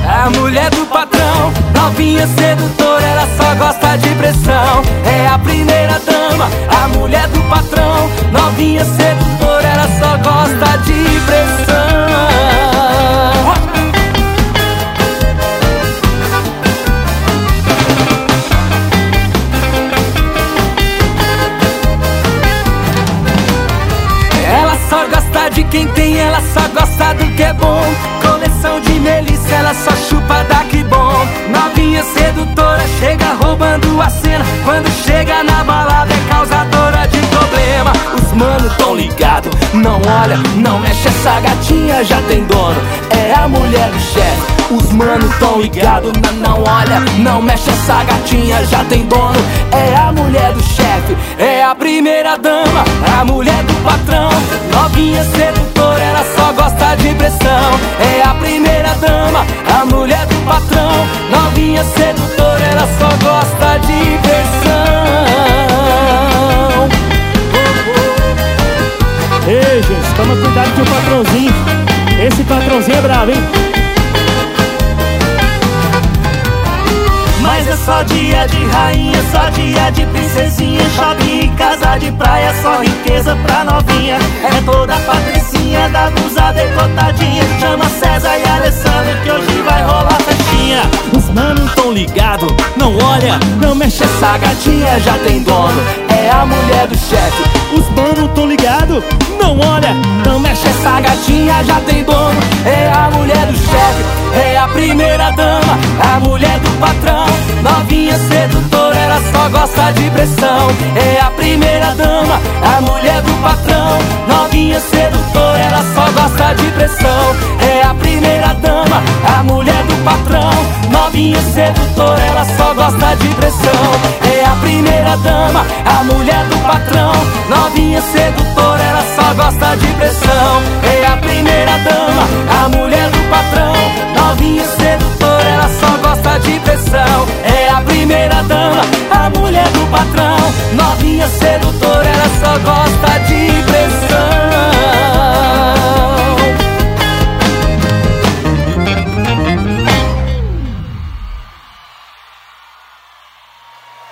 a mulher do patrão, novinha sedutora, ela só gosta de pressão. É a primeira dama, a mulher do patrão, novinha sedutora, ela só gosta de pressão. Ela só gosta de quem tem, ela só gosta do que é bom. Coleção de melissa, ela só chupa da que bom. Novinha sedutora, chega roubando a cena. Quando chega na balada é causadora de problema. Os mano tão ligado, não olha, não mexe, essa gatinha já tem dono. É a mulher do chefe. Os mano tão ligado, não olha, não mexe, essa gatinha já tem dono. É a mulher do chefe, é a primeira dama, a mulher do patrão, novinha sedutora, ela só gosta de pressão. É a primeira dama, a mulher do patrão, novinha sedutora, ela só gosta de pressão. Ei, gente, toma cuidado com o patrãozinho. Esse patrãozinho é bravo, hein? Mas é só dia de rainha, só dia de princesinha. Shopping e casa de praia, só riqueza pra novinha. É toda a patricinha da blusa decotadinha. Chama César e Alessandro que hoje vai rolar festinha. Os mano tão ligado, não olha, não mexe, essa gatinha já tem dono. É a mulher do chefe. Os mano tão ligado, não olha, não mexe, essa gatinha já tem dono. É a mulher do chefe, é a primeira dama, a mulher do patrão, novinha sedutora, ela só gosta de pressão. É a primeira dama, a mulher do patrão, novinha sedutora, ela só gosta de pressão. É a primeira dama, a mulher do patrão, novinha sedutora, ela só gosta de pressão. É a primeira dama, a mulher do patrão, novinha sedutora, ela só gosta de pressão. É a primeira dama, a mulher do patrão, novinha sedutora, ela só gosta de pressão. É a primeira dama, a mulher do patrão, novinha sedutora, ela só gosta